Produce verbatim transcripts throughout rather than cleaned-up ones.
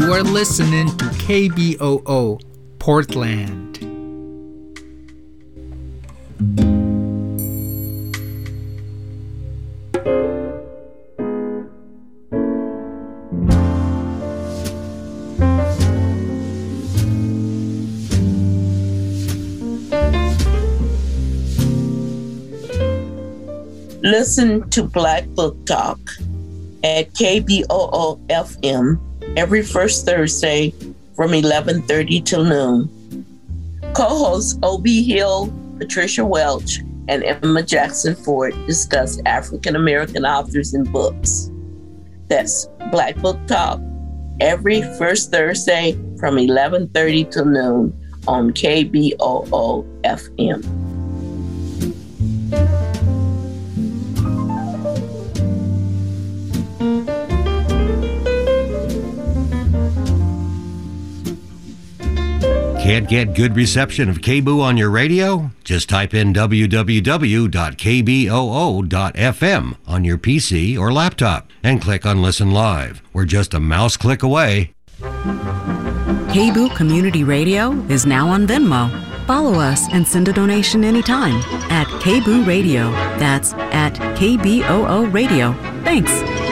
You are listening to K B O O, Portland. Listen to Black Book Talk at K B O O F M every first Thursday from eleven thirty till noon. Co-hosts O B Hill, Patricia Welch, and Emma Jackson Ford discuss African American authors and books. That's Black Book Talk every first Thursday from eleven thirty till noon on K B O O F M. Can't get good reception of K B O O on your radio? Just type in w w w dot k b o o dot f m on your P C or laptop and click on Listen Live. We're just a mouse click away. K B O O Community Radio is now on Venmo. Follow us and send a donation anytime at K B O O Radio. That's at K B O O Radio. Thanks.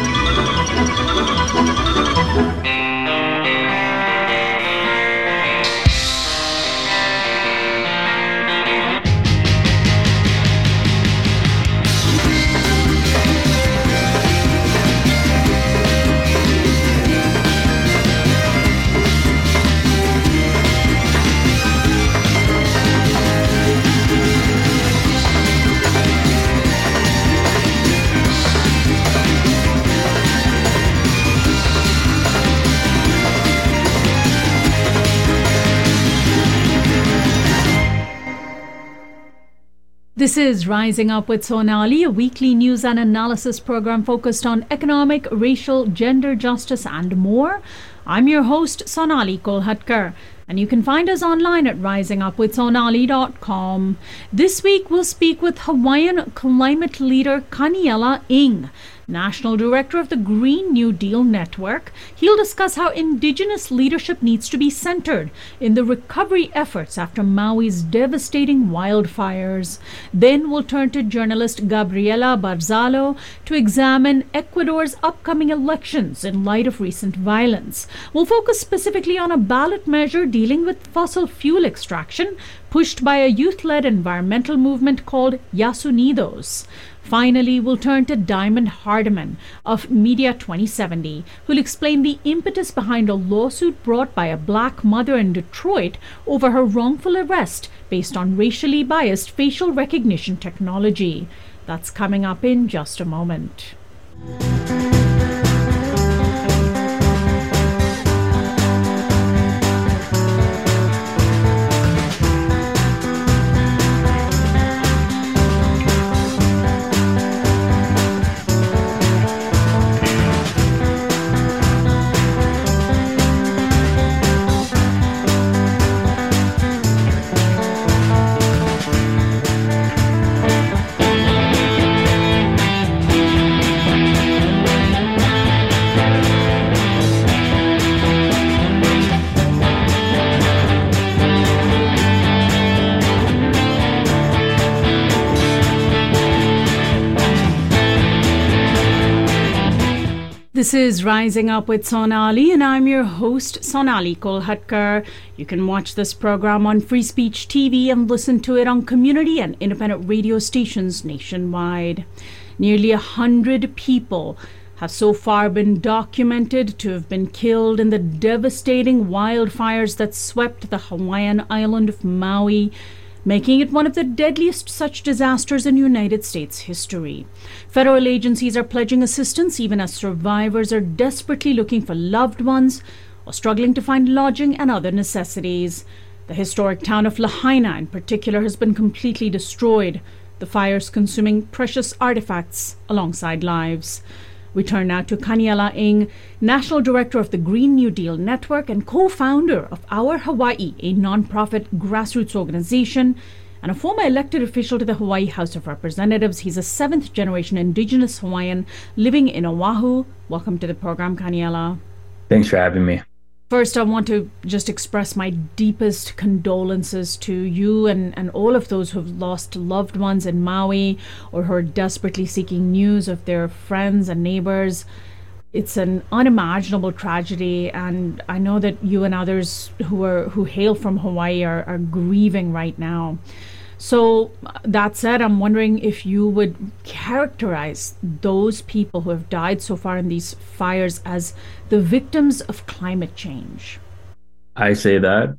This is Rising Up with Sonali, a weekly news and analysis program focused on economic, racial, gender justice, and more. I'm your host, Sonali Kolhatkar, and you can find us online at rising up with sonali dot com. This week, we'll speak with Hawaiian climate leader Kaniela Ing, National Director of the Green New Deal Network. He'll discuss how Indigenous leadership needs to be centered in the recovery efforts after Maui's devastating wildfires. Then we'll turn to journalist Gabriela Barzalo to examine Ecuador's upcoming elections in light of recent violence. We'll focus specifically on a ballot measure dealing with fossil fuel extraction pushed by a youth-led environmental movement called Yasunidos. Finally, we'll turn to Diamond Hardiman of Media twenty seventy, who'll explain the impetus behind a lawsuit brought by a black mother in Detroit over her wrongful arrest based on racially biased facial recognition technology. That's coming up in just a moment. This is Rising Up with Sonali, and I'm your host, Sonali Kolhatkar. You can watch this program on Free Speech T V and listen to it on community and independent radio stations nationwide. Nearly a hundred people have so far been documented to have been killed in the devastating wildfires that swept the Hawaiian island of Maui, making it one of the deadliest such disasters in United States history. Federal agencies are pledging assistance even as survivors are desperately looking for loved ones or struggling to find lodging and other necessities. The historic town of Lahaina in particular has been completely destroyed, the fires consuming precious artifacts alongside lives. We turn now to Kaniela Ing, National Director of the Green New Deal Network and co-founder of Our Hawaii, a nonprofit grassroots organization, and a former elected official to the Hawaii House of Representatives. He's a seventh-generation Indigenous Hawaiian living in Oahu. Welcome to the program, Kaniela. Thanks for having me. First, I want to just express my deepest condolences to you and, and all of those who've lost loved ones in Maui or who are desperately seeking news of their friends and neighbors. It's an unimaginable tragedy, and I know that you and others who are who hail from Hawaii are, are grieving right now. So that said, I'm wondering if you would characterize those people who have died so far in these fires as the victims of climate change. I say that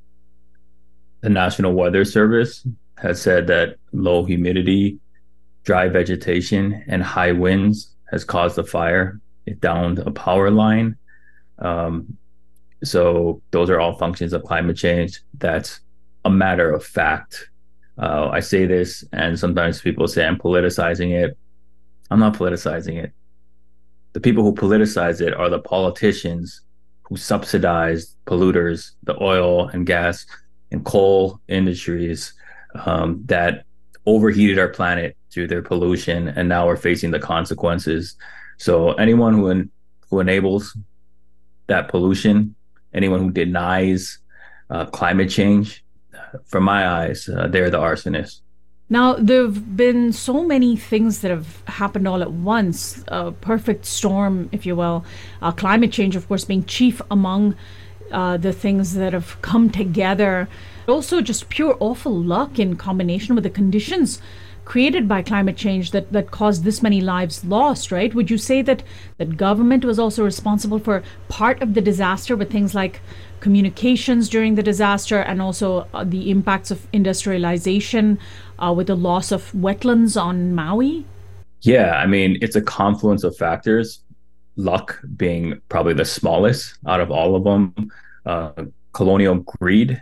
the National Weather Service has said that low humidity, dry vegetation, and high winds has caused the fire. It downed a power line. Um, so those are all functions of climate change. That's a matter of fact. Uh, I say this, and sometimes people say I'm politicizing it. I'm not politicizing it. The people who politicize it are the politicians who subsidize polluters, the oil and gas and coal industries um, that overheated our planet through their pollution, and now we're facing the consequences. So anyone who en- who enables that pollution, anyone who denies uh, climate change, from my eyes, uh, they're the arsonists. Now, there have been so many things that have happened all at once, a perfect storm, if you will. Uh, climate change, of course, being chief among uh, the things that have come together. Also, just pure awful luck in combination with the conditions created by climate change that, that caused this many lives lost, right? Would you say that, that government was also responsible for part of the disaster with things like communications during the disaster and also uh, the impacts of industrialization uh, with the loss of wetlands on Maui? Yeah, I mean, it's a confluence of factors, luck being probably the smallest out of all of them. Uh, colonial greed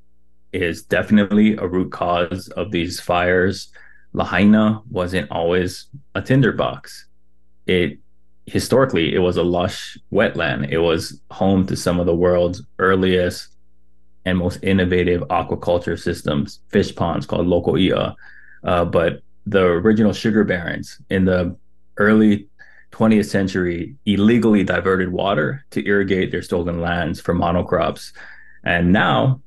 is definitely a root cause of these fires. Lahaina wasn't always a tinderbox. It historically, it was a lush wetland. It was home to some of the world's earliest and most innovative aquaculture systems, fish ponds called loko'ia. Uh, but the original sugar barons in the early twentieth century illegally diverted water to irrigate their stolen lands for monocrops. And now,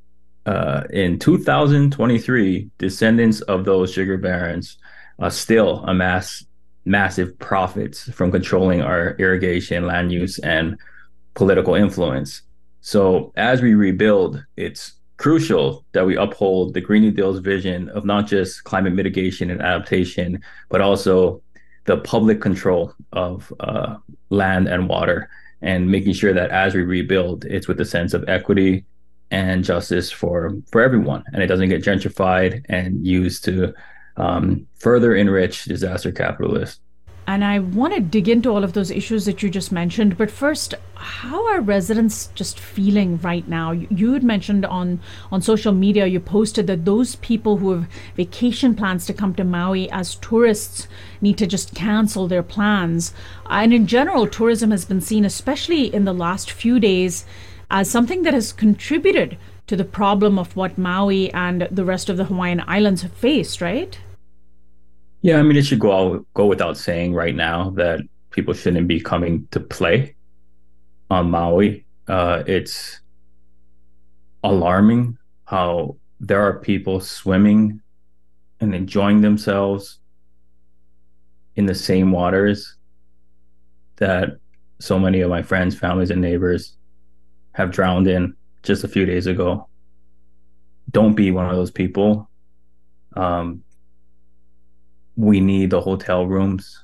Uh, in two thousand twenty-three, descendants of those sugar barons uh, still amass massive profits from controlling our irrigation, land use, and political influence. So as we rebuild, it's crucial that we uphold the Green New Deal's vision of not just climate mitigation and adaptation, but also the public control of uh, land and water, and making sure that as we rebuild, it's with a sense of equity and justice for for everyone, and it doesn't get gentrified and used to um, further enrich disaster capitalists. And I want to dig into all of those issues that you just mentioned, but first, how are residents just feeling right now? You, you had mentioned on on social media, you posted that those people who have vacation plans to come to Maui as tourists need to just cancel their plans. And in general, tourism has been seen, especially in the last few days, as something that has contributed to the problem of what Maui and the rest of the Hawaiian Islands have faced, right? Yeah, I mean, it should go out, go without saying right now that people shouldn't be coming to play on Maui. Uh, it's alarming how there are people swimming and enjoying themselves in the same waters that so many of my friends, families, and neighbors have drowned in just a few days ago. Don't be one of those people. Um, we need the hotel rooms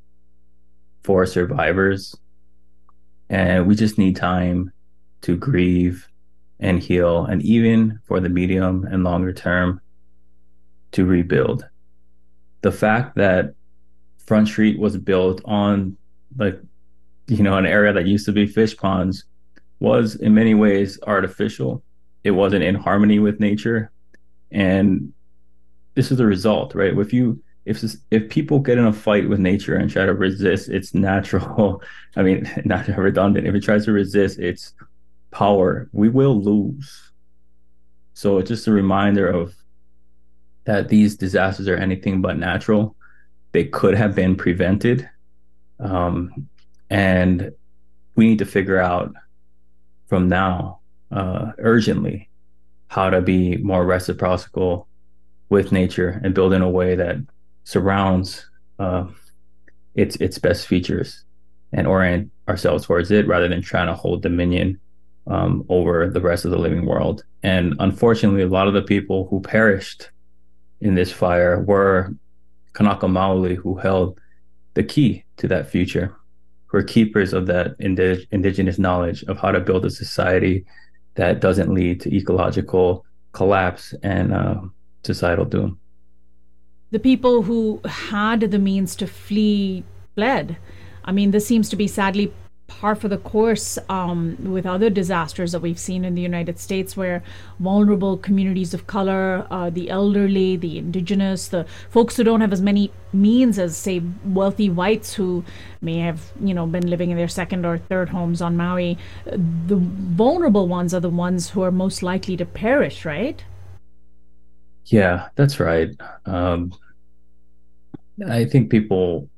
for survivors, and we just need time to grieve and heal, and even for the medium and longer term to rebuild. The fact that Front Street was built on, like, you know, an area that used to be fish ponds was in many ways artificial. It wasn't in harmony with nature. And this is the result, right? If you, if if people get in a fight with nature and try to resist its natural, I mean, not redundant, if it tries to resist its power, we will lose. So it's just a reminder of that these disasters are anything but natural. They could have been prevented. Um, and we need to figure out from now uh, urgently how to be more reciprocal with nature and build in a way that surrounds uh, its its best features and orient ourselves towards it rather than trying to hold dominion um, over the rest of the living world. And unfortunately, a lot of the people who perished in this fire were Kanaka Maoli, who held the key to that future, who are keepers of that indi- indigenous knowledge of how to build a society that doesn't lead to ecological collapse and uh, societal doom. The people who had the means to flee fled. I mean, this seems to be sadly par for the course um, with other disasters that we've seen in the United States, where vulnerable communities of color, uh, the elderly, the indigenous, the folks who don't have as many means as, say, wealthy whites who may have, you know, been living in their second or third homes on Maui, the vulnerable ones are the ones who are most likely to perish, right? Yeah, that's right. Um, I think people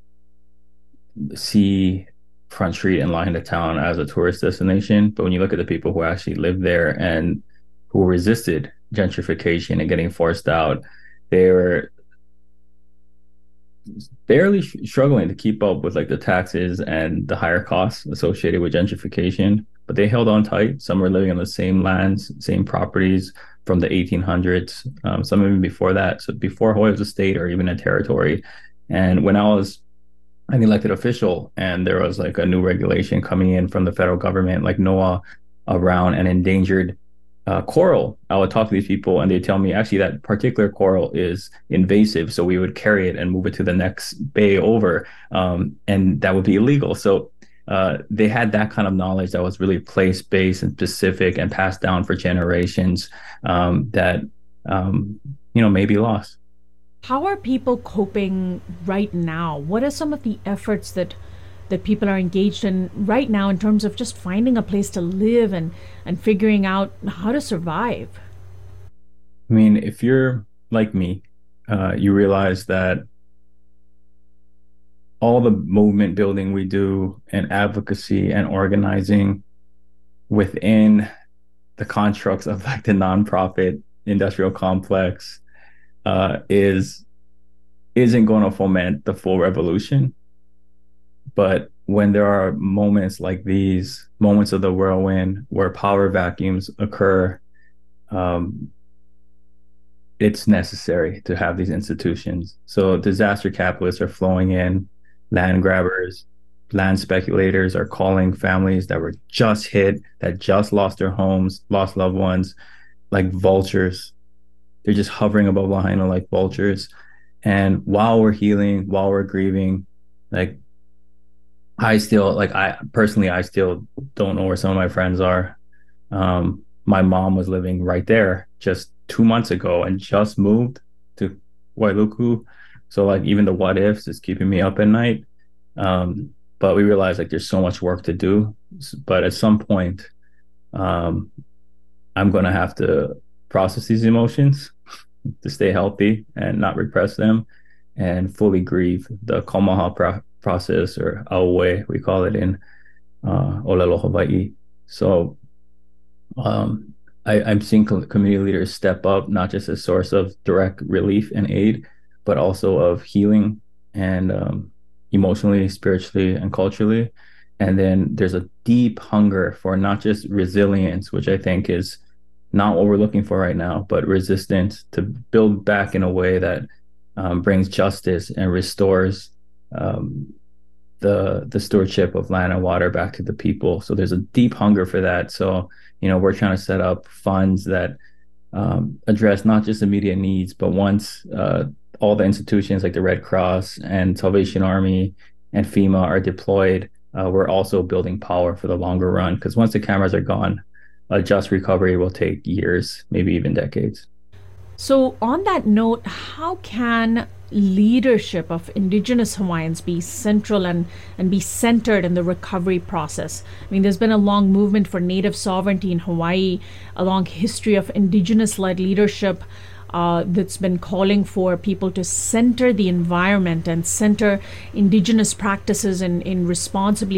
see Front Street and Lahaina Town as a tourist destination, but when you look at the people who actually live there and who resisted gentrification and getting forced out, they were barely struggling to keep up with like the taxes and the higher costs associated with gentrification, but they held on tight. Some were living on the same lands, same properties from the eighteen hundreds, um, some even before that. So before Hawaii was a state or even a territory. And when I was an elected official and there was like a new regulation coming in from the federal government, like NOAA, around an endangered uh, coral, I would talk to these people and they'd tell me, actually, that particular coral is invasive. So we would carry it and move it to the next bay over, um, and that would be illegal. So uh, they had that kind of knowledge that was really place-based and specific and passed down for generations um, that, um, you know, may be lost. How are people coping right now? What are some of the efforts that that people are engaged in right now in terms of just finding a place to live and, and figuring out how to survive? I mean, if you're like me, uh, you realize that all the movement building we do and advocacy and organizing within the constructs of like the nonprofit industrial complex Uh, is isn't going to foment the full revolution. But when there are moments like these, moments of the whirlwind where power vacuums occur, um, it's necessary to have these institutions. So disaster capitalists are flowing in, land grabbers, land speculators are calling families that were just hit, that just lost their homes, lost loved ones, like vultures. They're just hovering above Lahaina like vultures. And while we're healing, while we're grieving, like I still, like I personally, I still don't know where some of my friends are. Um, my mom was living right there just two months ago and just moved to Wailuku. So like even the what ifs is keeping me up at night. Um, but we realize like there's so much work to do. But at some point, um, I'm going to have to process these emotions to stay healthy and not repress them and fully grieve the Komaha pro- process, or Auwe, we call it in uh, Olelo Hawaii. So um, I, I'm seeing community leaders step up, not just as a source of direct relief and aid, but also of healing and um, emotionally, spiritually, and culturally. And then there's a deep hunger for not just resilience, which I think is not what we're looking for right now, but resistance to build back in a way that um, brings justice and restores um, the the stewardship of land and water back to the people. So there's a deep hunger for that. So, you know, we're trying to set up funds that um, address not just immediate needs, but once uh, all the institutions like the Red Cross and Salvation Army and FEMA are deployed, uh, we're also building power for the longer run. Because once the cameras are gone, a just recovery will take years, maybe even decades. So on that note, how can leadership of Indigenous Hawaiians be central and, and be centered in the recovery process? I mean, there's been a long movement for native sovereignty in Hawaii, a long history of Indigenous-led leadership uh, that's been calling for people to center the environment and center Indigenous practices in, in responsibly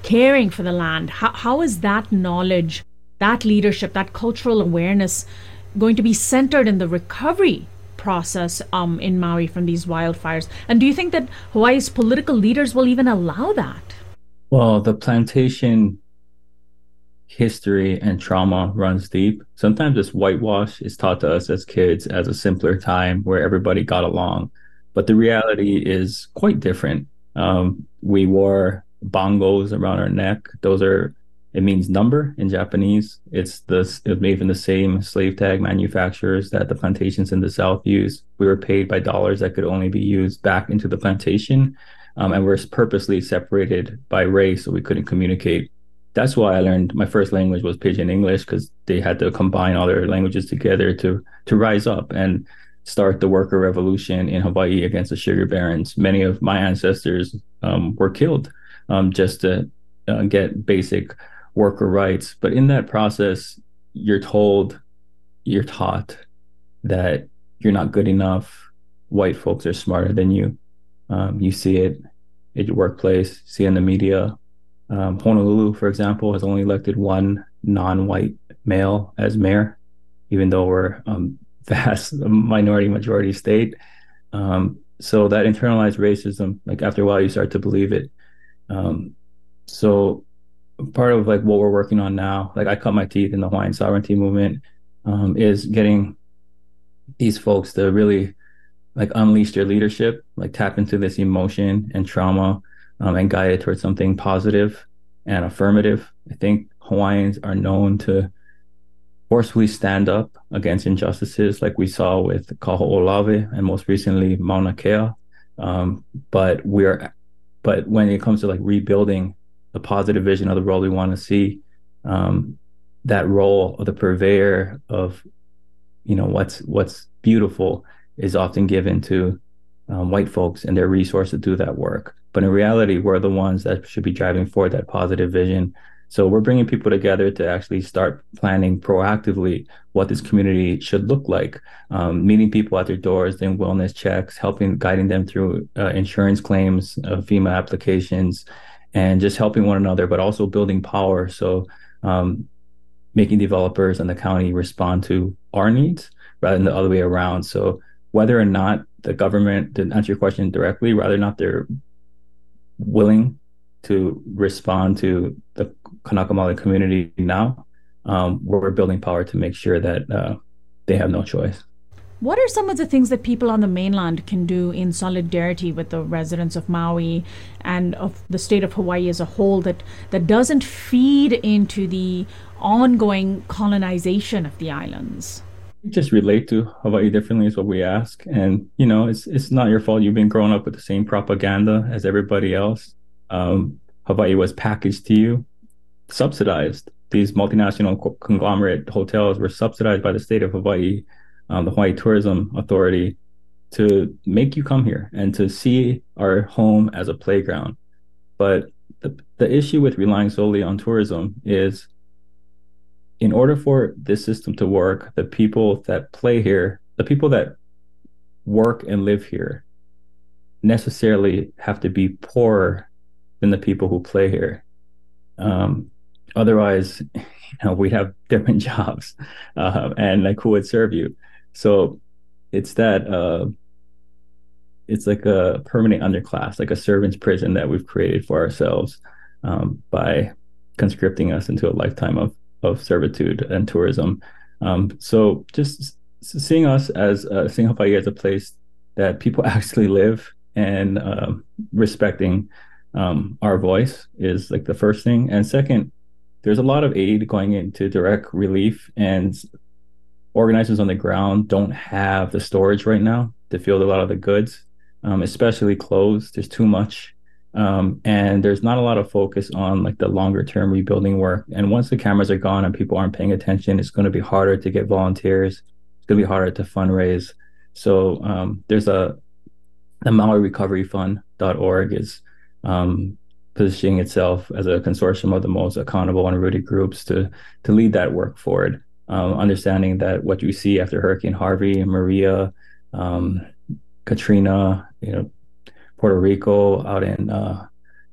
caring for the land. How, how is that knowledge, that leadership, that cultural awareness going to be centered in the recovery process um, in Maui from these wildfires? And do you think that Hawaii's political leaders will even allow that? Well, the plantation history and trauma runs deep. Sometimes this whitewash is taught to us as kids as a simpler time where everybody got along. But the reality is quite different. Um, we wore bongos around our neck. Those are, it means number in Japanese. It's the, it's made from the same slave tag manufacturers that the plantations in the South use. We were paid by dollars that could only be used back into the plantation. Um, and we're purposely separated by race so we couldn't communicate. That's why I learned my first language was Pidgin English, because they had to combine all their languages together to to rise up and start the worker revolution in Hawaii against the sugar barons. Many of my ancestors um, were killed um, just to uh, get basic worker rights. But in that process, you're told, you're taught that you're not good enough. White folks are smarter than you. Um, you see it at your workplace, see it in the media. Um, Honolulu, for example, has only elected one non-white male as mayor, even though we're um, vast minority majority state. Um, so that internalized racism, like after a while, you start to believe it. Um, so part of like what we're working on now, like I cut my teeth in the Hawaiian sovereignty movement, um, is getting these folks to really like unleash their leadership, like tap into this emotion and trauma, um, and guide it towards something positive and affirmative. I think Hawaiians are known to forcefully stand up against injustices, like we saw with Kaho'olawe and most recently Mauna Kea. Um, but we're, but when it comes to like rebuilding the positive vision of the world we want to see, um, that role of the purveyor of, you know, what's what's beautiful is often given to um, white folks and their resources to do that work. But in reality, we're the ones that should be driving forward that positive vision. So we're bringing people together to actually start planning proactively what this community should look like, um, meeting people at their doors, doing wellness checks, helping, guiding them through uh, insurance claims, uh, FEMA applications, and just helping one another, but also building power. So um, making developers and the county respond to our needs rather than the other way around. So whether or not the government, to answer your question directly, whether or not they're willing to respond to the Kanaka Maoli community now, um, we're building power to make sure that uh, they have no choice. What are some of the things that people on the mainland can do in solidarity with the residents of Maui and of the state of Hawaii as a whole that, that doesn't feed into the ongoing colonization of the islands? Just relate to Hawaii differently is what we ask. And, you know, it's it's not your fault. You've been growing up with the same propaganda as everybody else. Um, Hawaii was packaged to you, subsidized. These multinational co- conglomerate hotels were subsidized by the state of Hawaii, um, the Hawaii Tourism Authority, to make you come here and to see our home as a playground. But the, the issue with relying solely on tourism is, in order for this system to work, the people that play here, the people that work and live here, necessarily have to be poorer than the people who play here. Um, otherwise, you know, we'd have different jobs, uh, and like who would serve you? So it's that uh, it's like a permanent underclass, like a servant's prison that we've created for ourselves um, by conscripting us into a lifetime of of servitude and tourism. Um, so just seeing us as, uh, seeing Hawaii as a place that people actually live and um, respecting um, our voice is like the first thing. And second, there's a lot of aid going into direct relief, and organizers on the ground don't have the storage right now to field a lot of the goods, um, especially clothes. There's too much. Um, and there's not a lot of focus on like the longer term rebuilding work. And once the cameras are gone and people aren't paying attention, it's going to be harder to get volunteers. It's going to be harder to fundraise. So um, there's a, the Maui Recovery Fund dot org is um, positioning itself as a consortium of the most accountable and rooted groups to, to lead that work forward. Um, understanding that what you see after Hurricane Harvey, Maria, um, Katrina, you know, Puerto Rico, out in uh,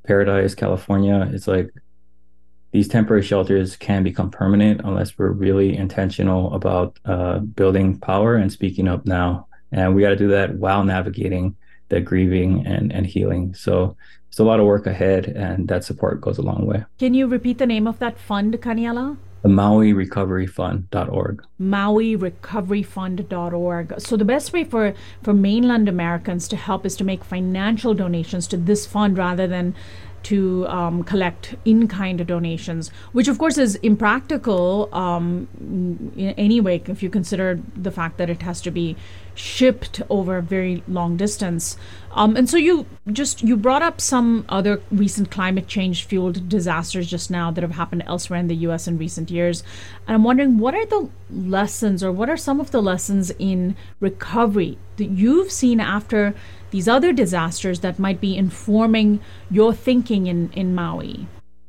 Paradise, California. It's like these temporary shelters can become permanent unless we're really intentional about uh, building power and speaking up now. And we got to do that while navigating the grieving and, and healing. So it's a lot of work ahead, and that support goes a long way. Can you repeat the name of that fund, Kaniela? The Maui Recovery Fund dot org. Maui Recovery Fund dot org. So the best way for, for mainland Americans to help is to make financial donations to this fund rather than to um, collect in-kind donations, which of course is impractical um, in anyway, if you consider the fact that it has to be shipped over a very long distance. Um, and so you just, you brought up some other recent climate change fueled disasters just now that have happened elsewhere in the U S in recent years. And I'm wondering, what are the lessons, or what are some of the lessons in recovery that you've seen after these other disasters that might be informing your thinking in, in Maui?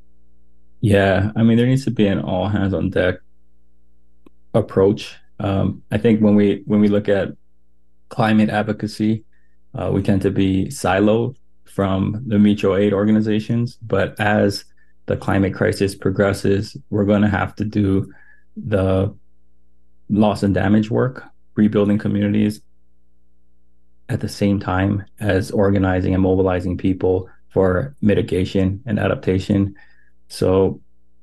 Yeah, I mean, there needs to be an all hands on deck approach. Um, I think when we when we look at climate advocacy, uh, we tend to be siloed from the mutual aid organizations. But as the climate crisis progresses, we're going to have to do the loss and damage work, rebuilding communities, at the same time as organizing and mobilizing people for mitigation and adaptation. So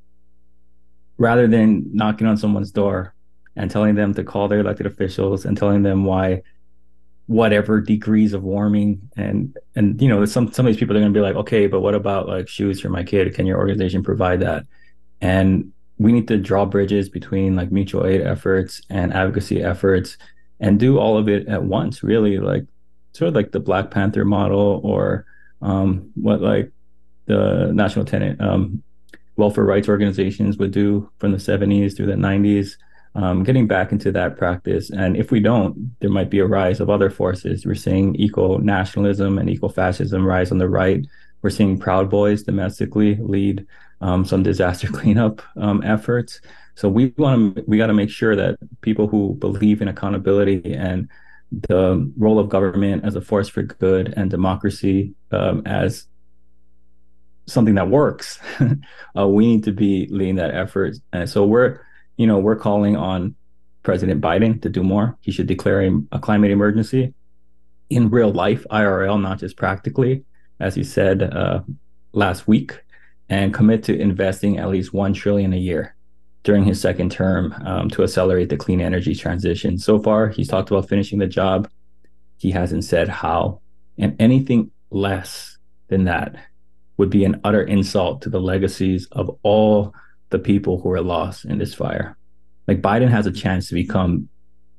rather than knocking on someone's door and telling them to call their elected officials and telling them why whatever degrees of warming and and you know some some of these people are going to be like, okay, but what about like shoes for my kid? Can your organization provide that? And we need to draw bridges between like mutual aid efforts and advocacy efforts and do all of it at once, really, like sort of like the Black Panther model, or um, what like the national tenant um, welfare rights organizations would do from the seventies through the nineties, um, getting back into that practice. And if we don't, there might be a rise of other forces. We're seeing eco-nationalism and eco-fascism rise on the right. We're seeing Proud Boys domestically lead um, some disaster cleanup um, efforts. So we want to, we got to make sure that people who believe in accountability and the role of government as a force for good and democracy um, as something that works, uh, we need to be leading that effort. And so we're, you know, we're calling on President Biden to do more. He should declare a, a climate emergency in real life, I R L, not just practically, as he said uh, last week, and commit to investing at least one trillion dollars a year during his second term um, to accelerate the clean energy transition. So far, he's talked about finishing the job. He hasn't said how. And anything less than that would be an utter insult to the legacies of all the people who are lost in this fire. Like, Biden has a chance to become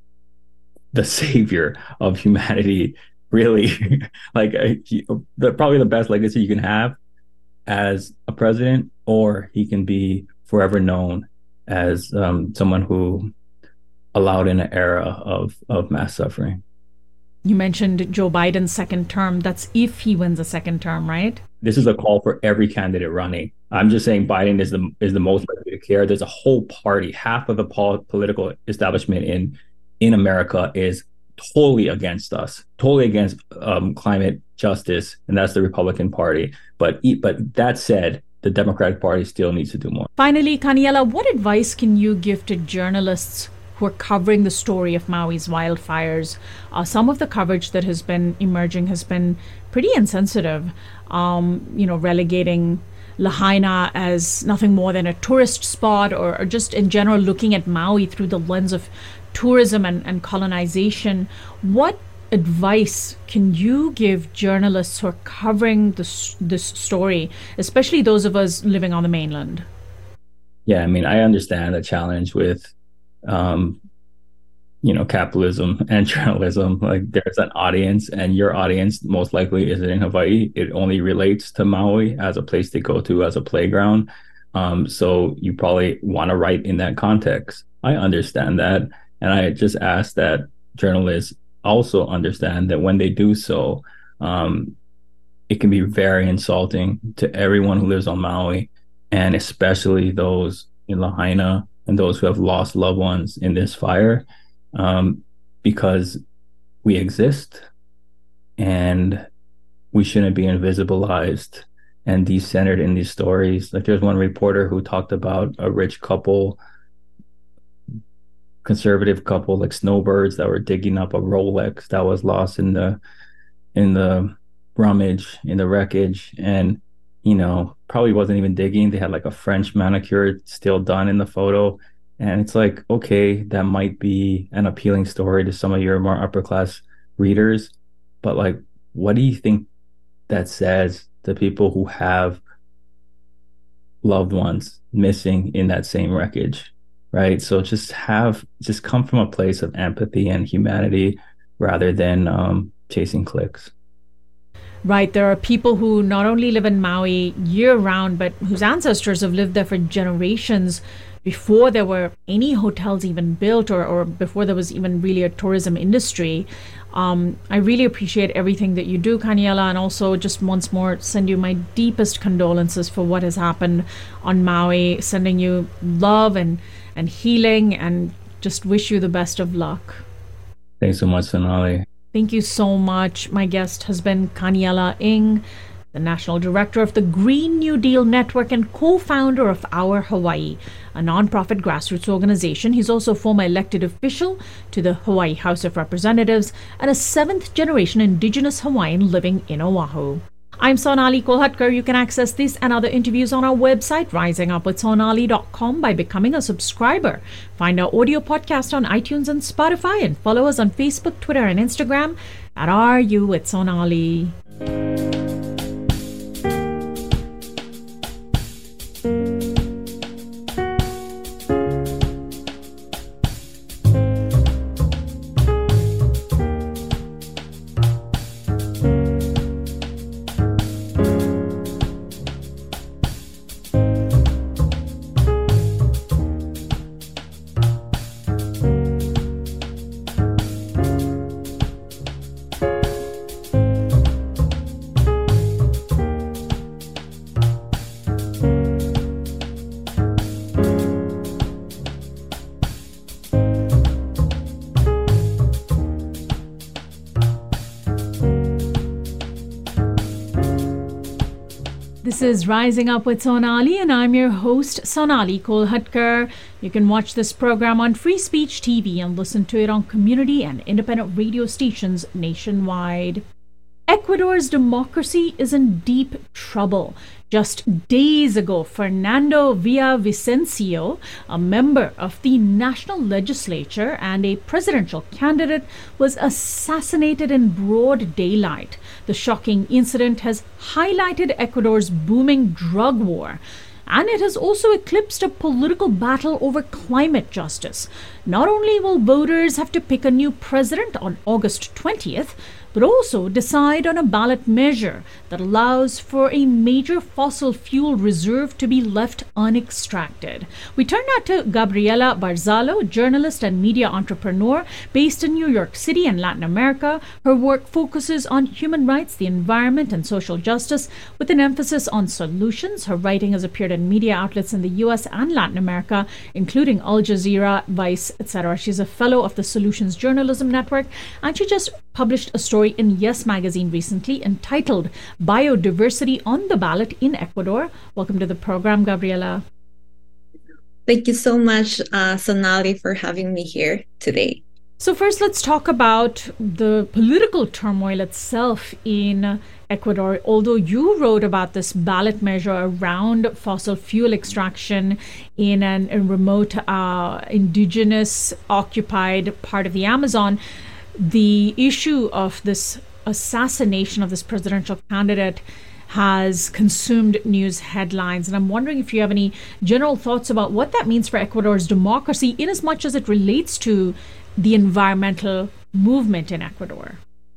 the savior of humanity, really. like uh, he, the, probably the best legacy you can have as a president, or he can be forever known as um, someone who allowed in an era of, of mass suffering. You mentioned Joe Biden's second term. That's if he wins a second term, right? This is a call for every candidate running. I'm just saying Biden is the is the most likely to care. There's a whole party, half of the pol- political establishment in in America is totally against us, totally against um, climate justice, and that's the Republican Party. But but that said, the Democratic Party still needs to do more. Finally, Kaniela, what advice can you give to journalists who are covering the story of Maui's wildfires? Uh, some of the coverage that has been emerging has been pretty insensitive, um, you know, relegating Lahaina as nothing more than a tourist spot, or, or just in general looking at Maui through the lens of tourism and, and colonization. What advice can you give journalists who are covering this, this story, especially those of us living on the mainland? Yeah, I mean, I understand the challenge with um, you know, capitalism and journalism. Like, there's an audience, and your audience most likely isn't in Hawaii. It only relates to Maui as a place to go to, as a playground. Um, so you probably want to write in that context. I understand that. And I just ask that journalists also understand that when they do so, um, it can be very insulting to everyone who lives on Maui, and especially those in Lahaina and those who have lost loved ones in this fire, um, because we exist and we shouldn't be invisibilized and decentered in these stories. Like there's one reporter who talked about a rich couple, conservative couple, like snowbirds, that were digging up a Rolex that was lost in the in the rummage, in the wreckage, and you know, probably wasn't even digging. They had like a French manicure still done in the photo. And it's like, okay, that might be an appealing story to some of your more upper class readers, but like, what do you think that says to people who have loved ones missing in that same wreckage, right? So just have, just come from a place of empathy and humanity rather than um, chasing clicks. Right. There are people who not only live in Maui year round, but whose ancestors have lived there for generations before there were any hotels even built, or, or before there was even really a tourism industry. Um, I really appreciate everything that you do, Kaniela, and also just once more send you my deepest condolences for what has happened on Maui, sending you love and, and healing, and just wish you the best of luck. Thanks so much, Sonali. Thank you so much. My guest has been Kaniela Ng, the National Director of the Green New Deal Network and co-founder of Our Hawaii, a nonprofit grassroots organization. He's also a former elected official to the Hawaii House of Representatives and a seventh-generation Indigenous Hawaiian living in Oahu. I'm Sonali Kolhatkar. You can access this and other interviews on our website, rising up with sonali dot com, by becoming a subscriber. Find our audio podcast on iTunes and Spotify, and follow us on Facebook, Twitter, and Instagram at Are You with Sonali. This is Rising Up with Sonali, and I'm your host, Sonali Kolhatkar. You can watch this program on Free Speech T V and listen to it on community and independent radio stations nationwide. Ecuador's democracy is in deep trouble. Just days ago, Fernando Villavicencio, a member of the national legislature and a presidential candidate, was assassinated in broad daylight. The shocking incident has highlighted Ecuador's booming drug war, and it has also eclipsed a political battle over climate justice. Not only will voters have to pick a new president on August twentieth, but also decide on a ballot measure that allows for a major fossil fuel reserve to be left unextracted. We turn now to Gabriela Barzalo, journalist and media entrepreneur based in New York City and Latin America. Her work focuses on human rights, the environment, and social justice, with an emphasis on solutions. Her writing has appeared in media outlets in the U S and Latin America, including Al Jazeera, Vice, et cetera. She's a fellow of the Solutions Journalism Network, and she just published a story in Yes Magazine recently entitled Biodiversity on the Ballot in Ecuador. Welcome to the program, Gabriela. Thank you so much, uh, Sonali, for having me here today. So first, let's talk about the political turmoil itself in Ecuador. Although you wrote about this ballot measure around fossil fuel extraction in an, a remote uh, indigenous occupied part of the Amazon, the issue of this assassination of this presidential candidate has consumed news headlines. And I'm wondering if you have any general thoughts about what that means for Ecuador's democracy, in as much as it relates to the environmental movement in Ecuador.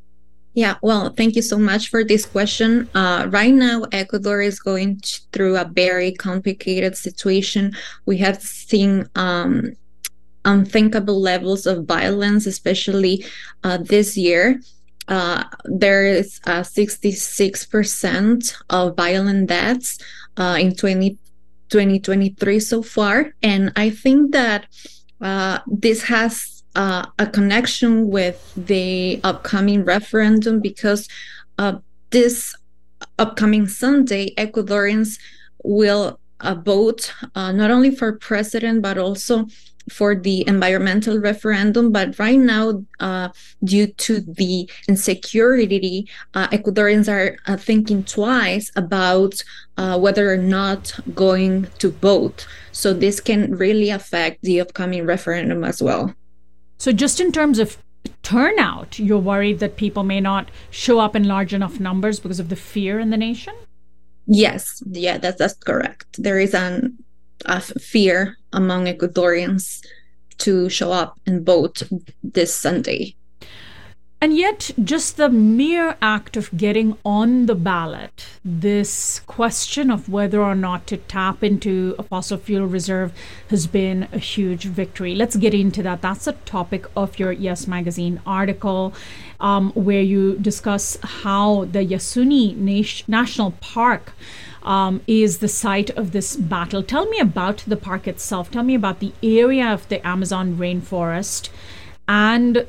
Yeah, well, thank you so much for this question. Uh, right now, Ecuador is going through a very complicated situation. We have seen um, unthinkable levels of violence, especially uh, this year. Uh, there is uh, sixty-six percent of violent deaths uh, in twenty twenty-three so far. And I think that uh, this has uh, a connection with the upcoming referendum, because uh, this upcoming Sunday, Ecuadorians will uh, vote uh, not only for president, but also for the environmental referendum. But right now, uh, due to the insecurity, uh, Ecuadorians are uh, thinking twice about uh, whether or not going to vote. So this can really affect the upcoming referendum as well. So just in terms of turnout, you're worried that people may not show up in large enough numbers because of the fear in the nation? Yes, yeah, that's, that's correct. There is an of fear among Ecuadorians to show up and vote this Sunday. And yet, just the mere act of getting on the ballot, this question of whether or not to tap into a fossil fuel reserve has been a huge victory. Let's get into that. That's the topic of your Yes Magazine article, um, where you discuss how the Yasuni Nat- National Park Um, is the site of this battle. Tell me about the park itself. Tell me about the area of the Amazon rainforest and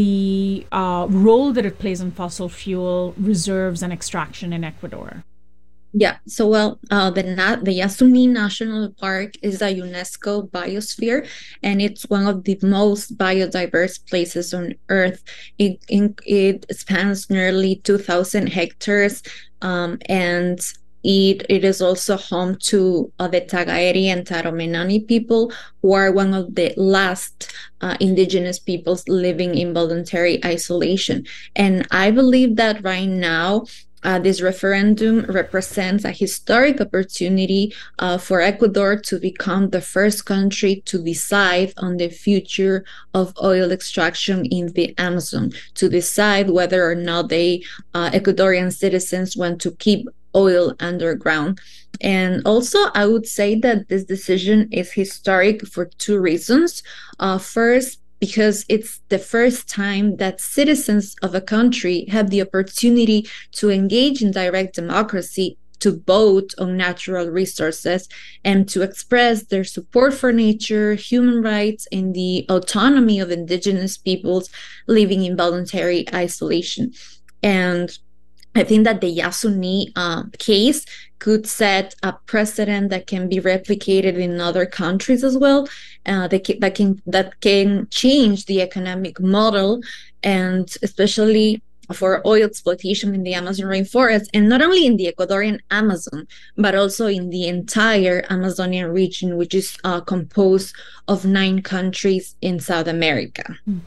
the uh, role that it plays in fossil fuel reserves and extraction in Ecuador. Yeah, so well, uh, the Na- the Yasuni National Park is a UNESCO biosphere, and it's one of the most biodiverse places on Earth. It it, it spans nearly two thousand hectares, um, and It, it is also home to uh, the Tagaeri and Taromenani people, who are one of the last uh, indigenous peoples living in voluntary isolation. And I believe that right now, uh, this referendum represents a historic opportunity uh, for Ecuador to become the first country to decide on the future of oil extraction in the Amazon, to decide whether or not they, uh, Ecuadorian citizens, want to keep oil underground. And also, I would say that this decision is historic for two reasons. Uh, first, because it's the first time that citizens of a country have the opportunity to engage in direct democracy, to vote on natural resources, and to express their support for nature, human rights, and the autonomy of indigenous peoples living in voluntary isolation. And I think that the Yasuni uh, case could set a precedent that can be replicated in other countries as well. Uh, that, can, that can that can change the economic model, and especially for oil exploitation in the Amazon rainforest, and not only in the Ecuadorian Amazon, but also in the entire Amazonian region, which is uh, composed of nine countries in South America.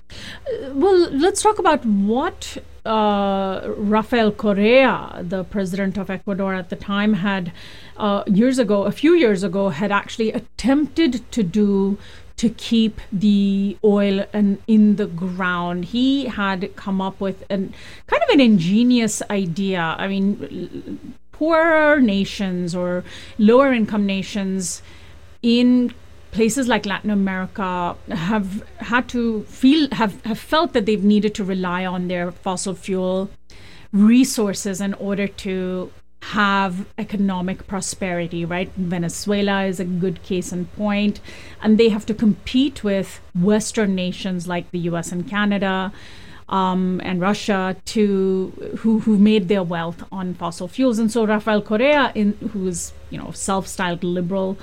Well, let's talk about what uh, Rafael Correa, the president of Ecuador at the time, had uh, years ago, a few years ago, had actually attempted to do to keep the oil and in the ground. He had come up with an kind of an ingenious idea. I mean, poorer nations or lower income nations in places like Latin America have had to feel have, have felt that they've needed to rely on their fossil fuel resources in order to have economic prosperity, right? Venezuela is a good case in point, and they have to compete with Western nations like the U S and Canada um, and Russia to who who made their wealth on fossil fuels. And so Rafael Correa, in, who is you know self-styled liberal,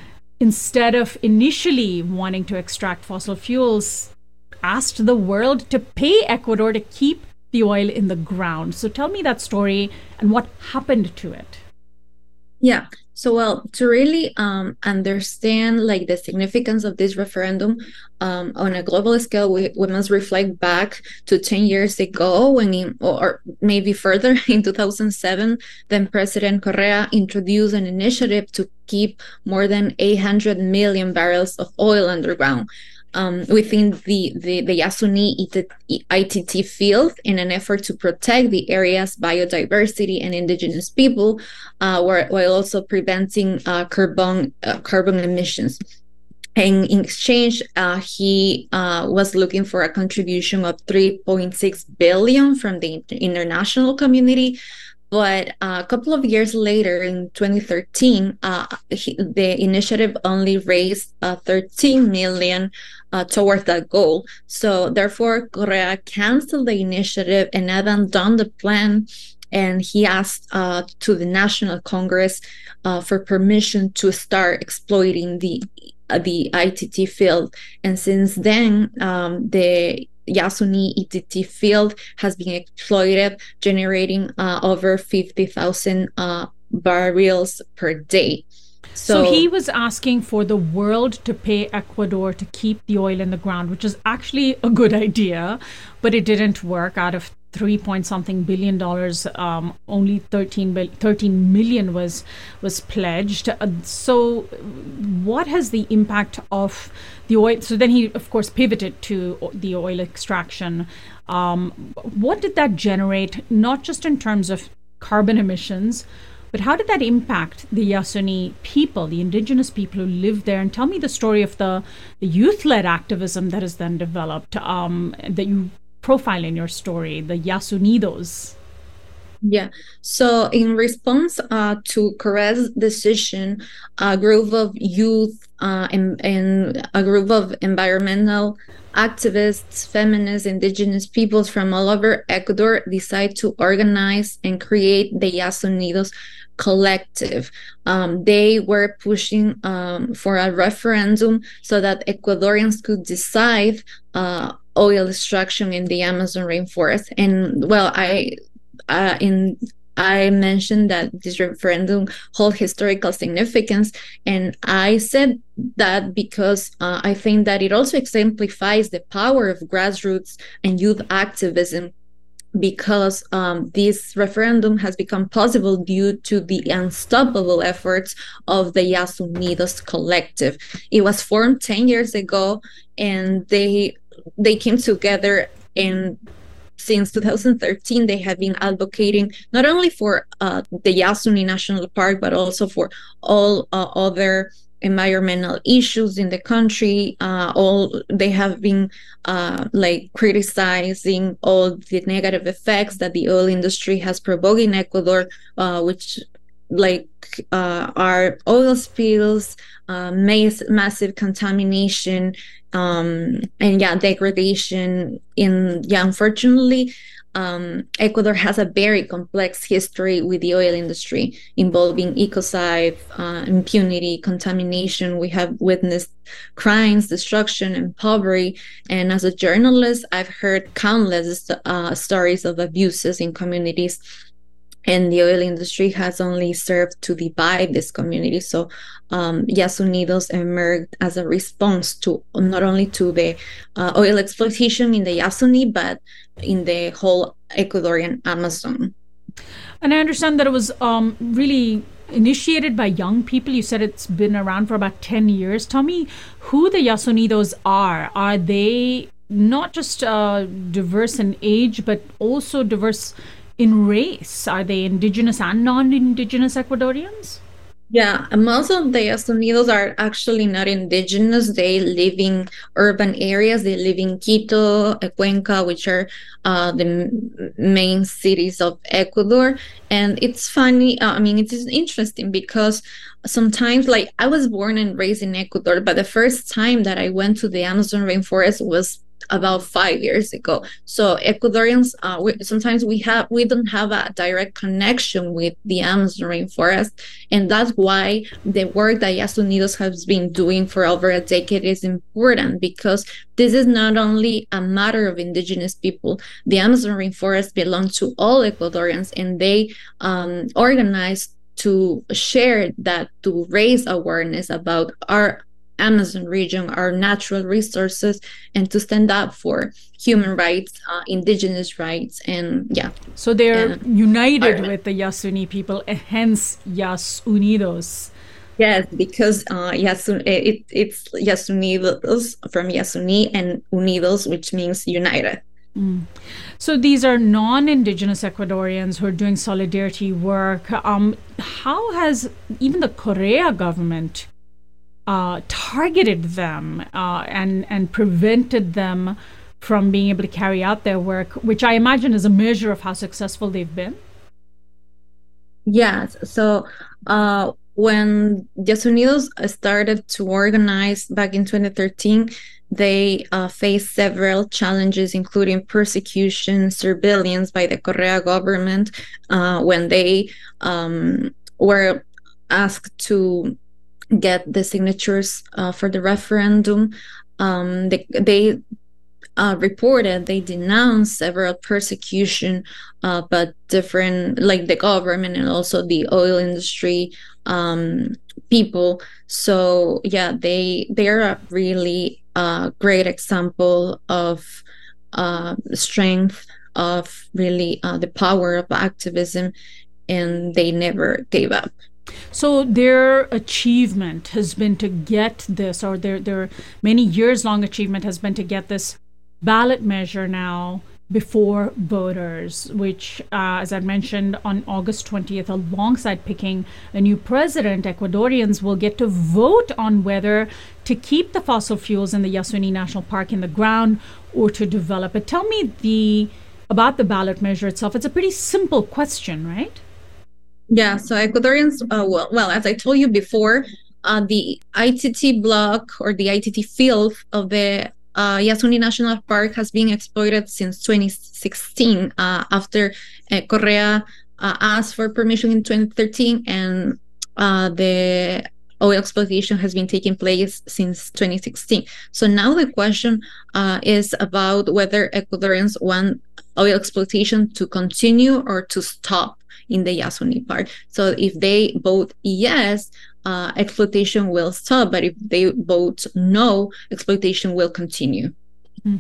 instead of initially wanting to extract fossil fuels, asked the world to pay Ecuador to keep the oil in the ground. So tell me that story and what happened to it. Yeah. So, well, to really um, understand like the significance of this referendum um, on a global scale, we, we must reflect back to ten years ago when, in, or maybe further, in two thousand seven, then President Correa introduced an initiative to keep more than eight hundred million barrels of oil underground Um, within the, the, the Yasuni I T T field in an effort to protect the area's biodiversity and indigenous people, uh, while, while also preventing uh, carbon uh, carbon emissions. And in exchange, uh, he uh, was looking for a contribution of three point six billion dollars from the international community. But uh, a couple of years later, in twenty thirteen, uh, he, the initiative only raised uh, thirteen million dollars uh, towards that goal. So therefore, Correa canceled the initiative and abandoned the plan. and he asked uh, to the National Congress uh, for permission to start exploiting the uh, the I T T field. And since then, um, the Yasuni E T T field has been exploited, generating uh, over fifty thousand uh, barrels per day. So, so he was asking for the world to pay Ecuador to keep the oil in the ground, which is actually a good idea, but it didn't work. Out of three point something billion dollars, um, only thirteen, thirteen million was was pledged. Uh, so what has the impact of the oil? So then he, of course, pivoted to the oil extraction. Um, what did that generate, not just in terms of carbon emissions, but how did that impact the Yasuni people, the indigenous people who live there? And tell me the story of the, the youth-led activism that is then developed, um, that you profile in your story, the Yasunidos. Yeah. So in response uh, to Correa's decision, a group of youth uh, and, and a group of environmental activists, feminists, indigenous peoples from all over Ecuador decide to organize and create the Yasunidos collective. Um, they were pushing um, for a referendum so that Ecuadorians could decide uh, oil extraction in the Amazon rainforest. And well, I uh, in I mentioned that this referendum holds historical significance, and I said that because uh, I think that it also exemplifies the power of grassroots and youth activism, because um, this referendum has become possible due to the unstoppable efforts of the Yasunidos collective. It was formed ten years ago, and they they came together, and since two thousand thirteen, they have been advocating not only for uh, the Yasuni National Park, but also for all uh, other environmental issues in the country. Uh, all they have been uh, like criticizing all the negative effects that the oil industry has provoked in Ecuador, uh, which like uh, are oil spills, uh, mass- massive contamination, um, and yeah, degradation. In yeah, unfortunately, um, Ecuador has a very complex history with the oil industry involving ecocide, uh, impunity, contamination. We have witnessed crimes, destruction, and poverty. And as a journalist, I've heard countless uh, stories of abuses in communities. And the oil industry has only served to divide this community. So um, Yasunidos emerged as a response to not only to the uh, oil exploitation in the Yasuni, but in the whole Ecuadorian Amazon. And I understand that it was um, really initiated by young people. You said it's been around for about ten years. Tell me who the Yasunidos are. Are they not just uh, diverse in age, but also diverse in race? Are they indigenous and non-indigenous Ecuadorians? Yeah, most of the Yasunidos are actually not indigenous. They live in urban areas. They live in Quito, Cuenca, which are uh, the m- main cities of Ecuador. And it's funny, uh, I mean, it is interesting because sometimes, like, I was born and raised in Ecuador, but the first time that I went to the Amazon rainforest was about five years ago. So Ecuadorians, uh, we, sometimes we have we don't have a direct connection with the Amazon rainforest, and that's why the work that Yasunidos has been doing for over a decade is important, because this is not only a matter of indigenous people. The Amazon rainforest belongs to all Ecuadorians, and they um, organize to share that, to raise awareness about our Amazon region, our natural resources, and to stand up for human rights, uh, indigenous rights, and yeah. So they're united with the Yasuni people, hence Yasunidos. Yes, because uh, Yasun, it, it's Yasunidos from Yasuni, and Unidos, which means united. Mm. So these are non-indigenous Ecuadorians who are doing solidarity work. Um, how has even the Correa government Uh, targeted them uh, and and prevented them from being able to carry out their work, which I imagine is a measure of how successful they've been? Yes. So uh, when Yasunidos started to organize back in twenty thirteen, they uh, face several challenges, including persecution, surveillance by the Correa government uh, when they um, were asked to get the signatures uh, for the referendum. Um, they they uh, reported, they denounced several persecution, uh, but different, like the government and also the oil industry um, people. So yeah, they they are a really uh, great example of uh, strength, of really uh, the power of activism, and they never gave up. So their achievement has been to get this, or their their many years long achievement has been to get this ballot measure now before voters, which, uh, as I mentioned, on August twentieth, alongside picking a new president, Ecuadorians will get to vote on whether to keep the fossil fuels in the Yasuni National Park in the ground or to develop it. Tell me the about the ballot measure itself. It's a pretty simple question, right? Yeah, so Ecuadorians, uh, well, well, as I told you before, uh, the I T T block or the I T T field of the uh, Yasuni National Park has been exploited since twenty sixteen uh, after uh, Correa uh, asked for permission in twenty thirteen, and uh, the oil exploitation has been taking place since twenty sixteen. So now the question uh, is about whether Ecuadorians want oil exploitation to continue or to stop in the Yasuni Park. So if they vote yes, uh, exploitation will stop, but if they vote no, exploitation will continue. Mm.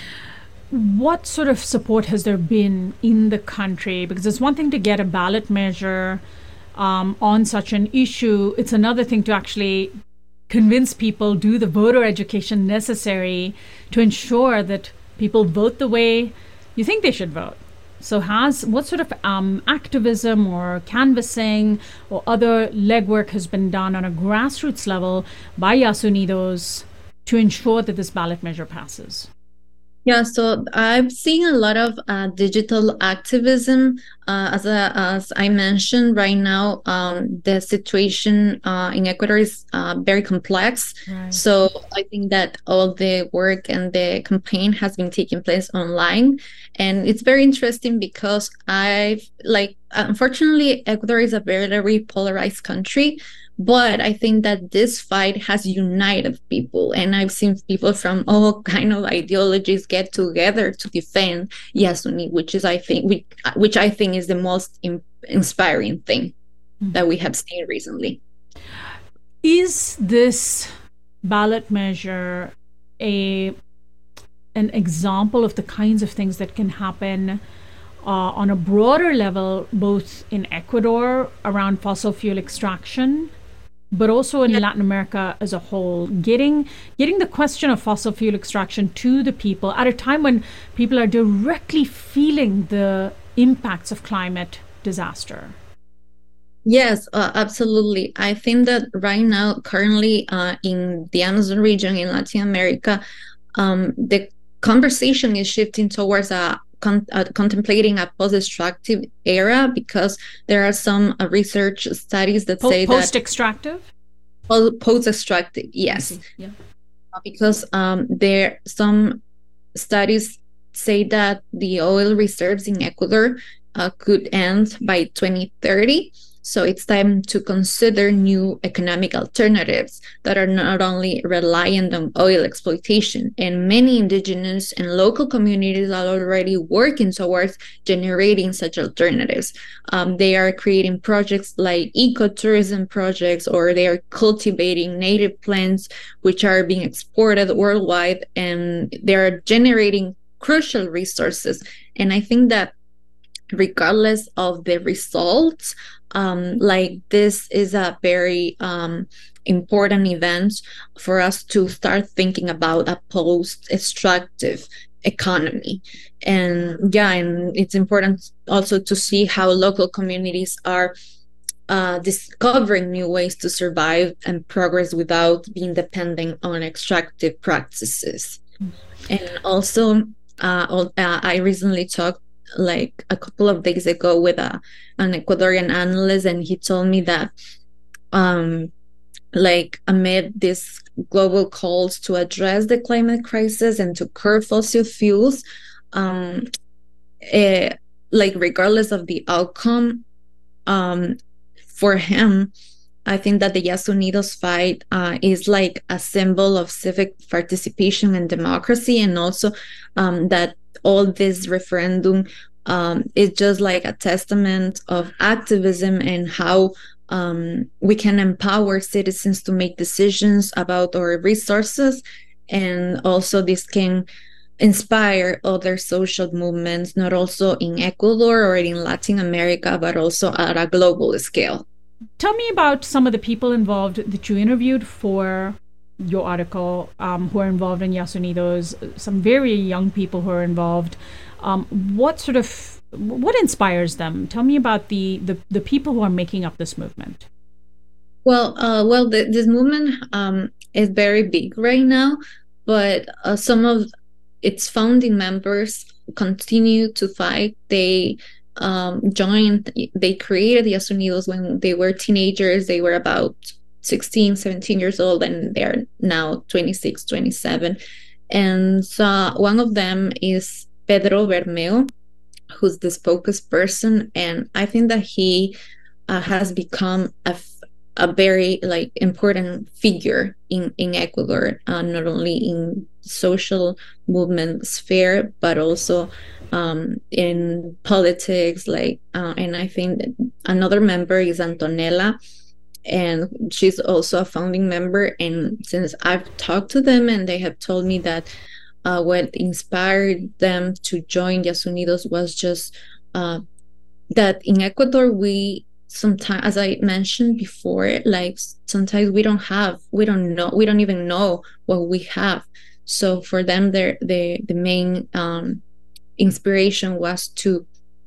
What sort of support has there been in the country? Because it's one thing to get a ballot measure um, on such an issue. It's another thing to actually convince people, do the voter education necessary to ensure that people vote the way you think they should vote. So has what sort of um, activism or canvassing or other legwork has been done on a grassroots level by Yasunidos to ensure that this ballot measure passes? Yeah, so I've seen a lot of uh, digital activism. Uh, as, a, as I mentioned, right now, um, the situation uh, in Ecuador is uh, very complex. Right. So I think that all the work and the campaign has been taking place online. And it's very interesting because I've, like, unfortunately, Ecuador is a very, very polarized country. But I think that this fight has united people, and I've seen people from all kind of ideologies get together to defend Yasuni, which is, I think, which, which I think is the most in, inspiring thing mm-hmm. that we have seen recently. Is this ballot measure a an example of the kinds of things that can happen uh, on a broader level, both in Ecuador around fossil fuel extraction, but also in yeah. Latin America as a whole, getting getting the question of fossil fuel extraction to the people at a time when people are directly feeling the impacts of climate disaster? Yes, uh, absolutely. I think that right now, currently uh, in the Amazon region in Latin America, um, the conversation is shifting towards a Con- uh, contemplating a post-extractive era, because there are some uh, research studies that po- say post-extractive? that po- post-extractive, yes. Yeah. Uh, because um, there some studies say that the oil reserves in Ecuador uh, could end by twenty thirty. So it's time to consider new economic alternatives that are not only reliant on oil exploitation. And many indigenous and local communities are already working towards generating such alternatives. Um, they are creating projects like ecotourism projects, or they are cultivating native plants which are being exported worldwide, and they are generating crucial resources. And I think that regardless of the results, um, like this is a very um, important event for us to start thinking about a post-extractive economy. And yeah, and it's important also to see how local communities are uh, discovering new ways to survive and progress without being dependent on extractive practices. Mm-hmm. And also, uh, uh, I recently talked like a couple of days ago with a, an Ecuadorian analyst, and he told me that um, like amid these global calls to address the climate crisis and to curb fossil fuels, um, uh, like regardless of the outcome, um, for him, I think that the Yes Unidos fight uh, is like a symbol of civic participation and democracy, and also um, that all this referendum um, is just like a testament of activism and how um, we can empower citizens to make decisions about our resources, and also this can inspire other social movements, not also in Ecuador or in Latin America, but also at a global scale. Tell me about some of the people involved that you interviewed for your article, um, who are involved in Yes Unidos, some very young people who are involved. Um, what sort of, what inspires them? Tell me about the, the, the people who are making up this movement. Well, uh, well, the, this movement um, is very big right now, but uh, some of its founding members continue to fight. They Um, joined, they created Yes Unidos when they were teenagers. They were about sixteen, seventeen years old, and they're now twenty-six, twenty-seven. And uh, one of them is Pedro Bermeo, who's the spokesperson. And I think that he uh, has become a, a very like important figure in, in Ecuador, uh, not only in social movement sphere, but also um in politics, like uh, and I think that another member is Antonella, and she's also a founding member. And since I've talked to them, and they have told me that uh, what inspired them to join Yes Unidos was just uh, that in Ecuador we sometimes, as I mentioned before, like sometimes we don't have, we don't know, we don't even know what we have. So for them, the the main um, inspiration was to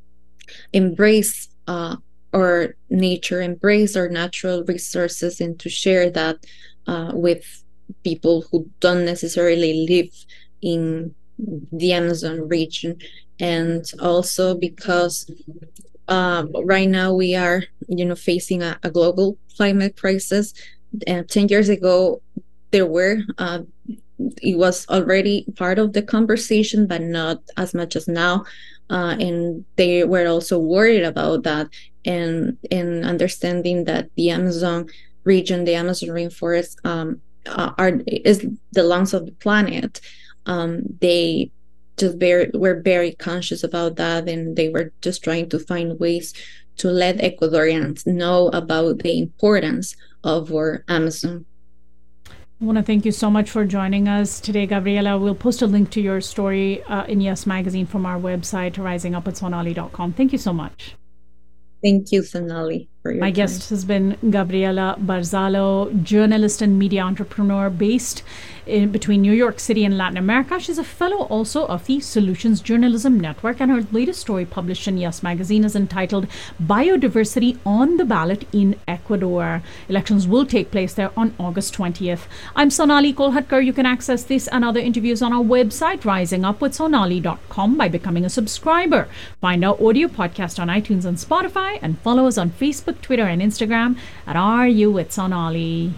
embrace uh, our nature, embrace our natural resources, and to share that uh, with people who don't necessarily live in the Amazon region. And also because uh, right now we are, you know, facing a, a global climate crisis. And ten years ago, there were uh, it was already part of the conversation, but not as much as now. Uh, and they were also worried about that, and and understanding that the Amazon region, the Amazon rainforest, um, are is the lungs of the planet. Um, they just very, were very conscious about that, and they were just trying to find ways to let Ecuadorians know about the importance of our Amazon. I want to thank you so much for joining us today, Gabriela. We'll post a link to your story uh, in Yes Magazine from our website, rising up at sonali dot com. Thank you so much. Thank you, Sonali, for your My time. guest has been Gabriela Barzalo, journalist and media entrepreneur based in between New York City and Latin America. She's a fellow also of the Solutions Journalism Network, and her latest story published in Yes Magazine is entitled Biodiversity on the Ballot in Ecuador. Elections will take place there on August twentieth. I'm Sonali Kolhatkar. You can access this and other interviews on our website, rising up with sonali dot com, by becoming a subscriber. Find our audio podcast on iTunes and Spotify, and follow us on Facebook, Twitter, and Instagram at Are You with Sonali.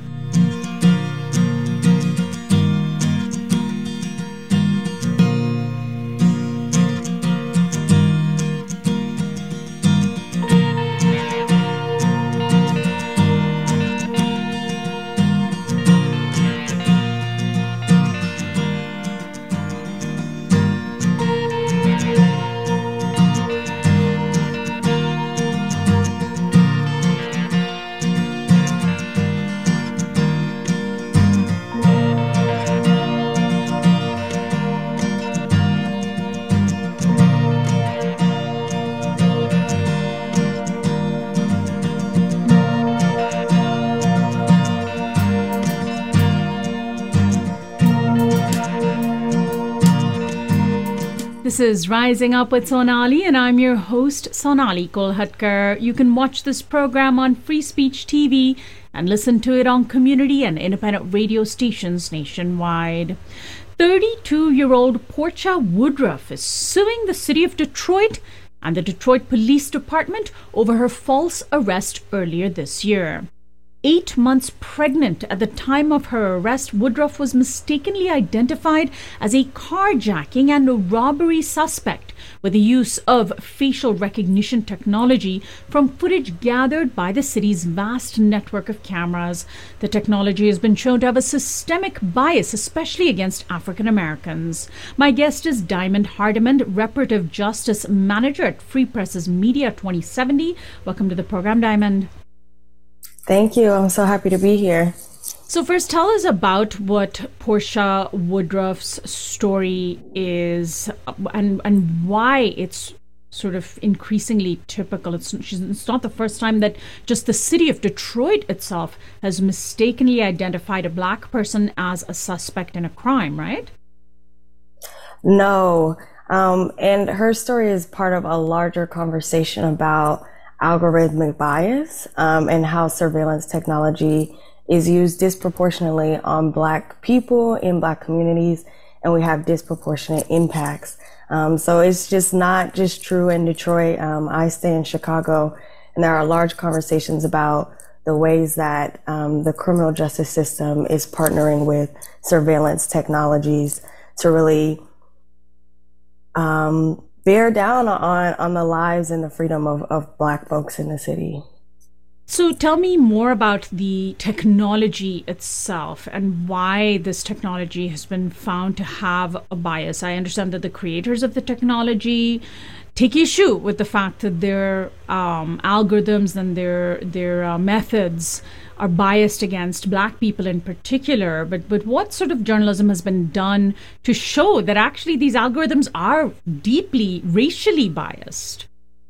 This is Rising Up with Sonali, and I'm your host, Sonali Kolhatkar. You can watch this program on Free Speech T V and listen to it on community and independent radio stations nationwide. thirty-two-year-old Portia Woodruff is suing the city of Detroit and the Detroit Police Department over her false arrest earlier this year. eight months pregnant at the time of her arrest, Woodruff was mistakenly identified as a carjacking and a robbery suspect with the use of facial recognition technology from footage gathered by the city's vast network of cameras. The technology has been shown to have a systemic bias, especially against African Americans. My guest is Diamond Hardiman, Reparative Justice Manager at Free Press's Media twenty seventy. Welcome to the program, Diamond. Thank you. I'm so happy to be here. So first, tell us about what Portia Woodruff's story is and and why it's sort of increasingly typical. It's, she's, it's not the first time that just the city of Detroit itself has mistakenly identified a Black person as a suspect in a crime, right? No. Um, and her story is part of a larger conversation about algorithmic bias um, and how surveillance technology is used disproportionately on Black people in Black communities, and we have disproportionate impacts. Um, so it's just not just true in Detroit. Um, I stay in Chicago, and there are large conversations about the ways that um, the criminal justice system is partnering with surveillance technologies to really um, bear down on, on the lives and the freedom of, of Black folks in the city. So tell me more about the technology itself and why this technology has been found to have a bias. I understand that the creators of the technology take issue with the fact that their um, algorithms and their their uh, methods are biased against Black people in particular. But but what sort of journalism has been done to show that actually these algorithms are deeply racially biased?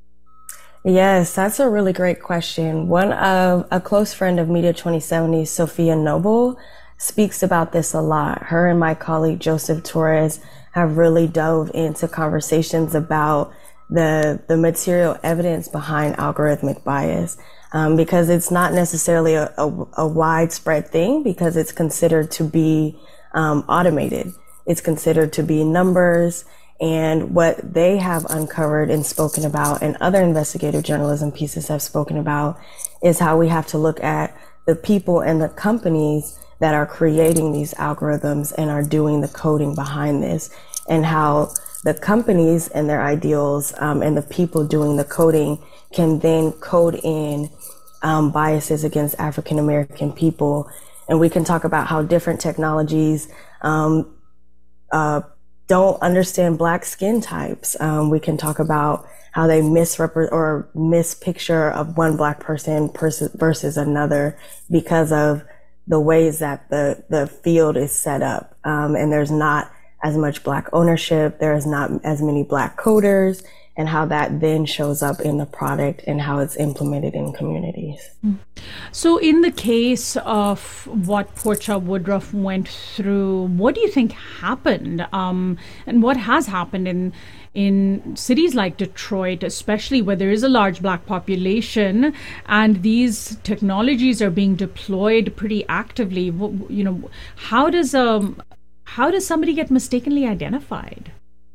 Yes, that's a really great question. One of a close friend of Media twenty seventy, Sophia Noble, speaks about this a lot. Her and my colleague Joseph Torres have really dove into conversations about the the material evidence behind algorithmic bias, um, because it's not necessarily a, a, a widespread thing, because it's considered to be um, automated. It's considered to be numbers. And what they have uncovered and spoken about, and other investigative journalism pieces have spoken about, is how we have to look at the people and the companies that are creating these algorithms and are doing the coding behind this, and how the companies and their ideals um, and the people doing the coding can then code in um, biases against African American people. And we can talk about how different technologies um, uh, don't understand Black skin types. Um, we can talk about how they misrepresent or mispicture of one Black person pers- versus another because of the ways that the, the field is set up. Um, and there's not as much Black ownership, there's not as many Black coders, and how that then shows up in the product and how it's implemented in communities. So in the case of what Portia Woodruff went through, what do you think happened? Um, and what has happened in in cities like Detroit, especially where there is a large Black population and these technologies are being deployed pretty actively? You know, how does um how does somebody get mistakenly identified?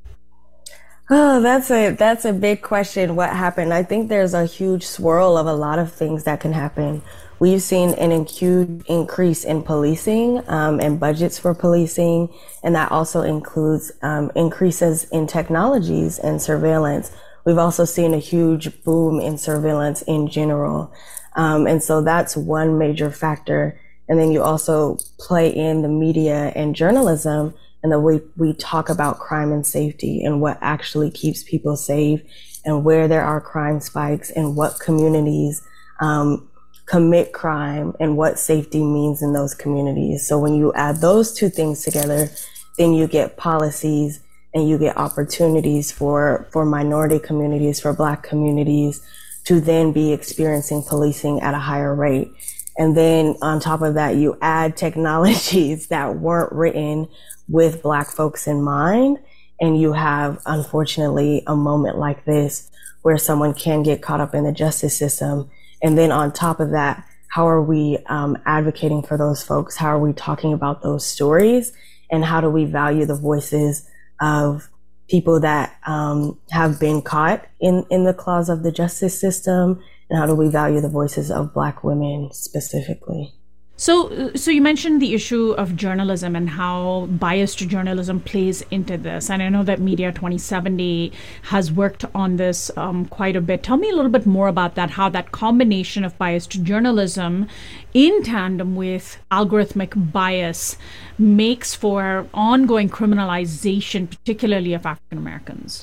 Oh, that's a that's a big question. What happened? I think there's a huge swirl of a lot of things that can happen. We've seen an huge increase in policing um, and budgets for policing, and that also includes um, increases in technologies and surveillance. We've also seen a huge boom in surveillance in general, um, and so that's one major factor. And then you also play in the media and journalism, and the way we talk about crime and safety and what actually keeps people safe and where there are crime spikes and what communities um, commit crime and what safety means in those communities. So when you add those two things together, then you get policies and you get opportunities for, for minority communities, for Black communities to then be experiencing policing at a higher rate. And then on top of that, you add technologies that weren't written with Black folks in mind, and you have, unfortunately, a moment like this where someone can get caught up in the justice system. And then on top of that, how are we um, advocating for those folks? How are we talking about those stories? And how do we value the voices of people that um, have been caught in, in the claws of the justice system and how do we value the voices of Black women specifically? So, so you mentioned the issue of journalism and how biased journalism plays into this. And I know that Media twenty seventy has worked on this um, quite a bit. Tell me a little bit more about that, how that combination of biased journalism in tandem with algorithmic bias makes for ongoing criminalization, particularly of African Americans.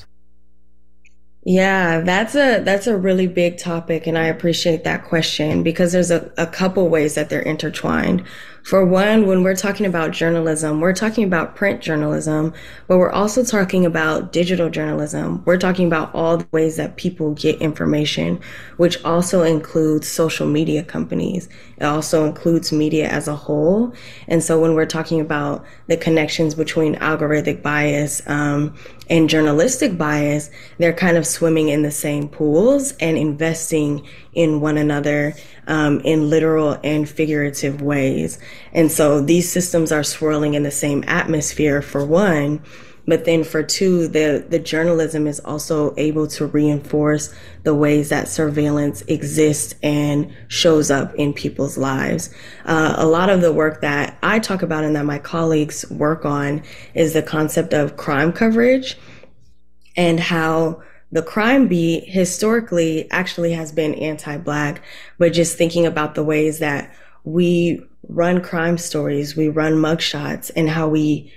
Yeah, that's a that's a really big topic, and I appreciate that question because there's a, a couple ways that they're intertwined. For one, when we're talking about journalism, we're talking about print journalism, but we're also talking about digital journalism. We're talking about all the ways that people get information, which also includes social media companies. It also includes media as a whole. And so when we're talking about the connections between algorithmic bias um, and journalistic bias, they're kind of swimming in the same pools and investing in one another um, in literal and figurative ways. And so these systems are swirling in the same atmosphere, for one, but then for two, the, the journalism is also able to reinforce the ways that surveillance exists and shows up in people's lives. Uh, a lot of the work that I talk about and that my colleagues work on is the concept of crime coverage and how the crime beat historically actually has been anti-Black, but just thinking about the ways that we run crime stories, we run mugshots, and how we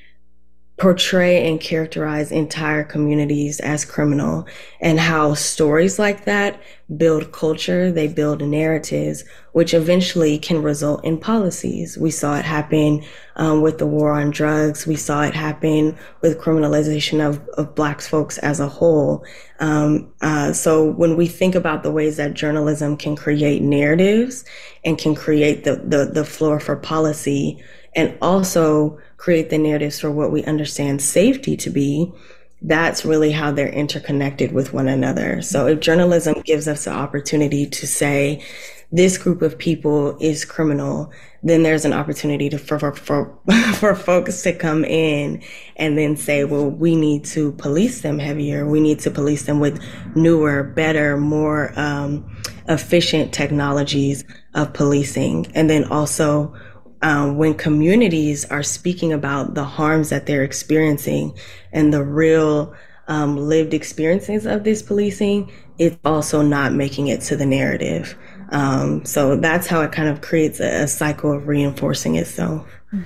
portray and characterize entire communities as criminal, and how stories like that build culture, they build narratives, which eventually can result in policies. We saw it happen um, with the war on drugs. We saw it happen with criminalization of, of Black folks as a whole. Um, uh, so when we think about the ways that journalism can create narratives and can create the, the, the floor for policy, and also create the narratives for what we understand safety to be, that's really how they're interconnected with one another. So if journalism gives us the opportunity to say, this group of people is criminal, then there's an opportunity to, for, for, for, for folks to come in and then say, well, we need to police them heavier. We need to police them with newer, better, more um, efficient technologies of policing. And then also, Um, when communities are speaking about the harms that they're experiencing and the real um, lived experiences of this policing, it's also not making it to the narrative. Um, so that's how it kind of creates a, a cycle of reinforcing itself.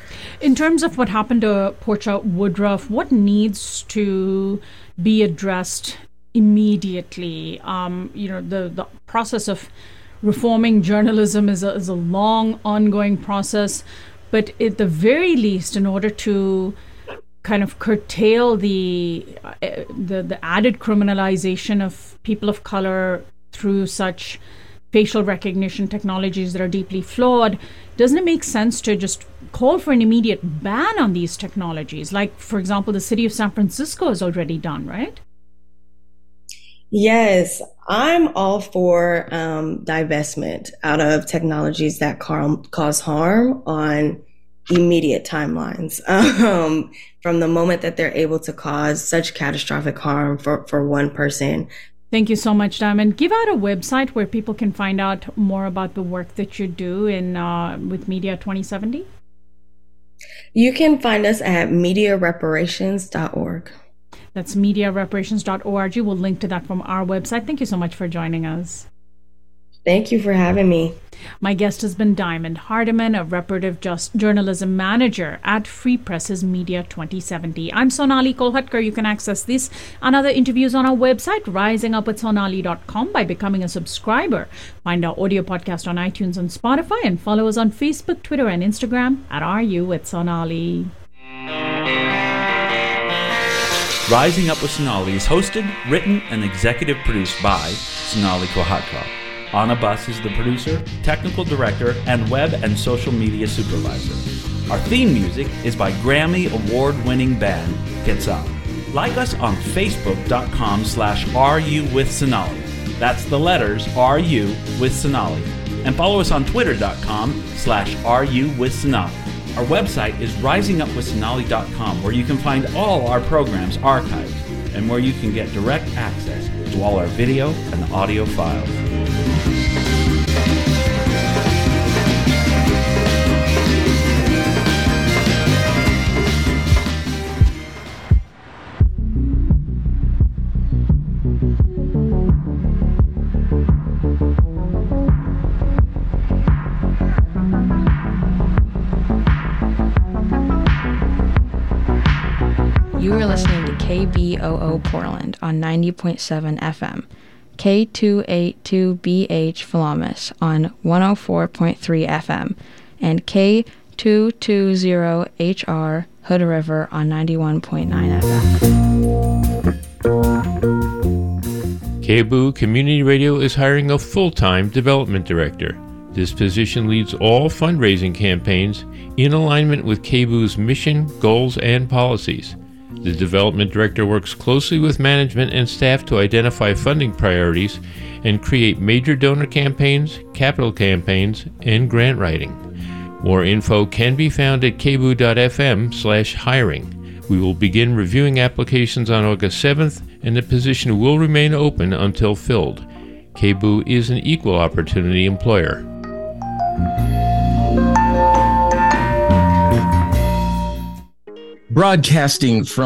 In terms of what happened to Portia Woodruff, what needs to be addressed immediately? Um, you know, the, the process of reforming journalism is a, is a long, ongoing process, but at the very least, in order to kind of curtail the, uh, the the added criminalization of people of color through such facial recognition technologies that are deeply flawed, doesn't it make sense to just call for an immediate ban on these technologies? Like, for example, the city of San Francisco has already done, right? Yes, I'm all for um, divestment out of technologies that ca- cause harm on immediate timelines. Um, from the moment that they're able to cause such catastrophic harm for, for one person. Thank you so much, Diamond. Give out a website where people can find out more about the work that you do in uh, with Media twenty seventy. You can find us at media reparations dot org. That's media reparations dot org. We'll link to that from our website. Thank you so much for joining us. Thank you for having me. My guest has been Diamond Hardiman, a reparative just journalism manager at Free Press's Media twenty seventy. I'm Sonali Kolhatkar. You can access this and other interviews on our website, rising up with sonali dot com, by becoming a subscriber. Find our audio podcast on iTunes and Spotify, and follow us on Facebook, Twitter, and Instagram at R U with Sonali. Rising Up with Sonali is hosted, written, and executive produced by Sonali Kolhatkar. Anna Bus is the producer, technical director, and web and social media supervisor. Our theme music is by Grammy Award-winning band Quetzal. Like us on Facebook.com slash RU with Sonali. That's the letters R U with Sonali. And follow us on Twitter.com slash RU with Sonali. Our website is rising up with sonali dot com, where you can find all our programs archived and where you can get direct access to all our video and audio files. You are listening to K B O O Portland on ninety point seven F M, K two eighty-two B H Philomis on one oh four point three F M, and K two twenty H R Hood River on ninety-one point nine F M. K B O O Community Radio is hiring a full-time development director. This position leads all fundraising campaigns in alignment with K B O O's mission, goals, and policies. The development director works closely with management and staff to identify funding priorities and create major donor campaigns, capital campaigns, and grant writing. More info can be found at k b o o dot f m slash hiring. We will begin reviewing applications on August seventh, and the position will remain open until filled. K B O O is an equal opportunity employer. Broadcasting from